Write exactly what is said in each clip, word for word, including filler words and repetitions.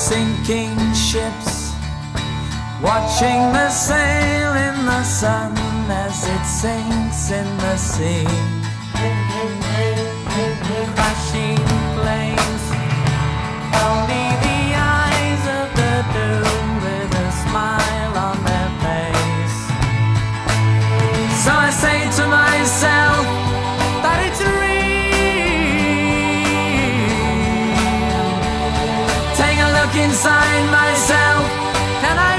Sinking ships, watching the sail in the sun as it sinks in the sea. Crashing planes, only the eyes of the doomed with a smile on their face. So I say to myself that it's real. Take a look inside myself, can I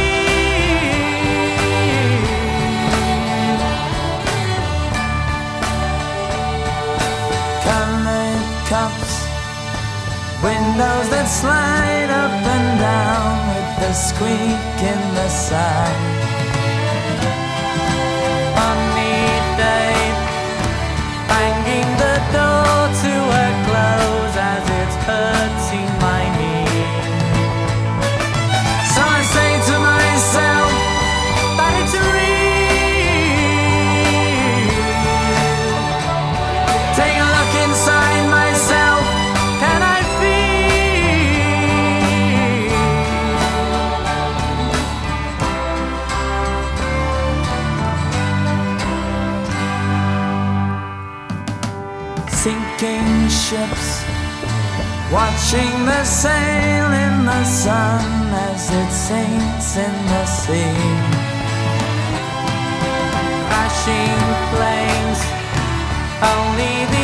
feel colored cups, windows that slide up and down with the squeak in the side. Funny day, banging the door to a close as it's hurting my knee. So I say to myself that it's real. Take a look inside myself, can I feel sinking ships, watching the sail in the sun as it sinks in the sea. Crashing planes, only the